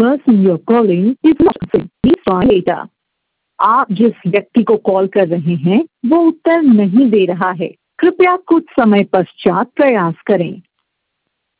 person you're calling is not answering. Please try later. आप जिस व्यक्ति को कॉल कर रहे हैं वो उत्तर नहीं दे रहा है। कृपया कुछ समय पश्चात प्रयास करें।